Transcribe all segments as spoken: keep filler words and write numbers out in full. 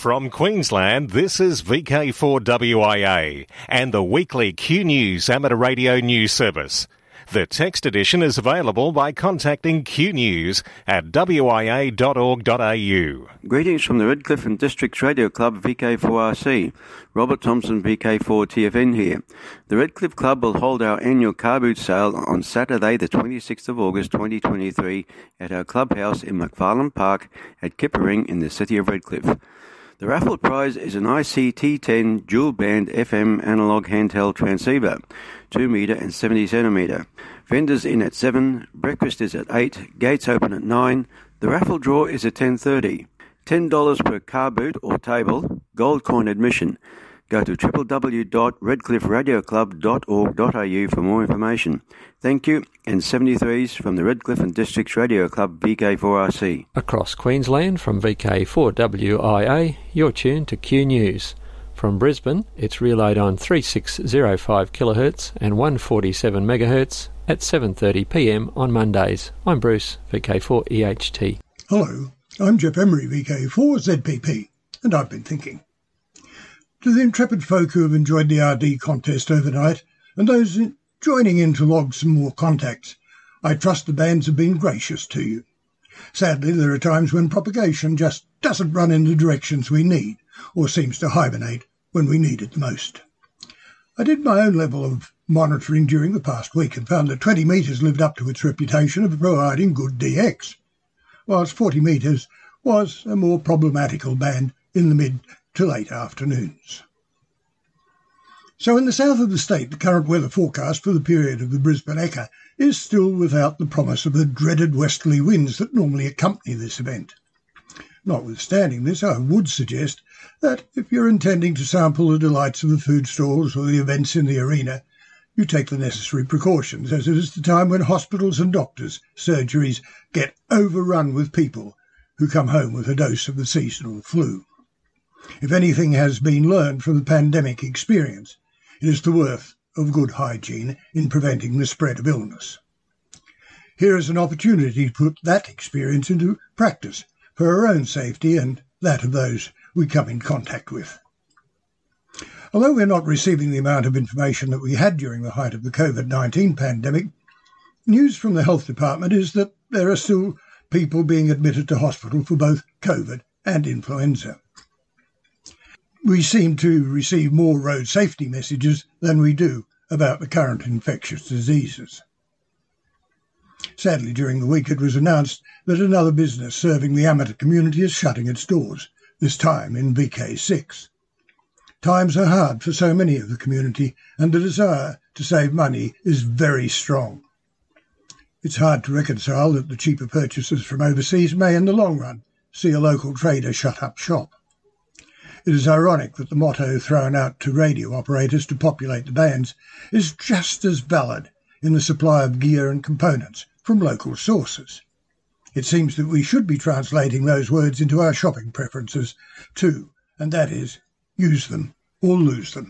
From Queensland, this is V K four W I A and the weekly Q News Amateur Radio News Service. The text edition is available by contacting Q News at w i a dot org dot a u. Greetings from the Redcliffe and Districts Radio Club V K four R C. Robert Thompson, V K four T F N here. The Redcliffe Club will hold our annual car boot sale on Saturday the twenty-sixth of August twenty twenty-three at our clubhouse in McFarlane Park at Kippering in the city of Redcliffe. The raffle prize is an I C T ten dual-band F M analog handheld transceiver, two metre and seventy centimetre. Vendors in at seven, breakfast is at eight, gates open at nine. The raffle draw is at ten thirty. ten dollars per car boot or table, gold coin admission. Go to w w w dot redcliffe radio club dot org dot a u for more information. Thank you, and seventy-threes from the Redcliffe and Districts Radio Club V K four R C. Across Queensland from V K four W I A, you're tuned to Q News. From Brisbane, it's relayed on three six zero five kilohertz and one forty-seven megahertz at seven thirty p m on Mondays. I'm Bruce, V K four E H T. Hello, I'm Jeff Emery, V K four Z P P, and I've been thinking. To the intrepid folk who have enjoyed the R D contest overnight, and those in joining in to log some more contacts, I trust the bands have been gracious to you. Sadly, there are times when propagation just doesn't run in the directions we need, or seems to hibernate when we need it the most. I did my own level of monitoring during the past week and found that twenty metres lived up to its reputation of providing good D X, whilst forty metres was a more problematical band in the mid to late afternoons. So in the south of the state, the current weather forecast for the period of the Brisbane Ekka is still without the promise of the dreaded westerly winds that normally accompany this event. Notwithstanding this, I would suggest that if you're intending to sample the delights of the food stalls or the events in the arena, you take the necessary precautions, as it is the time when hospitals and doctors' surgeries get overrun with people who come home with a dose of the seasonal flu. If anything has been learned from the pandemic experience, it is the worth of good hygiene in preventing the spread of illness. Here is an opportunity to put that experience into practice for our own safety and that of those we come in contact with. Although we're not receiving the amount of information that we had during the height of the COVID nineteen pandemic, news from the Health Department is that there are still people being admitted to hospital for both COVID and influenza. We seem to receive more road safety messages than we do about the current infectious diseases. Sadly, during the week it was announced that another business serving the amateur community is shutting its doors, this time in V K six. Times are hard for so many of the community, and the desire to save money is very strong. It's hard to reconcile that the cheaper purchases from overseas may in the long run see a local trader shut up shop. It is ironic that the motto thrown out to radio operators to populate the bands is just as valid in the supply of gear and components from local sources. It seems that we should be translating those words into our shopping preferences too, and that is, use them or lose them.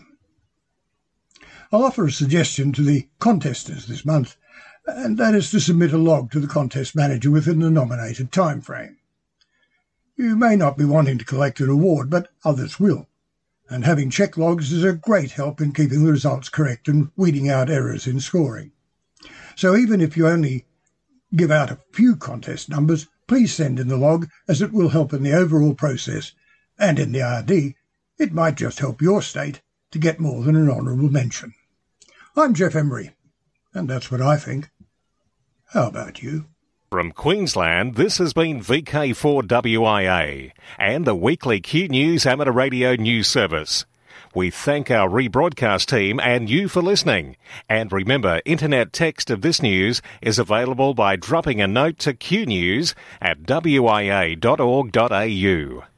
I'll offer a suggestion to the contesters this month, and that is to submit a log to the contest manager within the nominated time frame. You may not be wanting to collect an award, but others will, and having check logs is a great help in keeping the results correct and weeding out errors in scoring. So even if you only give out a few contest numbers, please send in the log, as it will help in the overall process, and in the R D, it might just help your state to get more than an honourable mention. I'm Jeff Emery, and that's what I think. How about you? From Queensland, this has been V K four W I A and the weekly Q News Amateur Radio News Service. We thank our rebroadcast team and you for listening. And remember, internet text of this news is available by dropping a note to Q News at w i a dot org dot a u.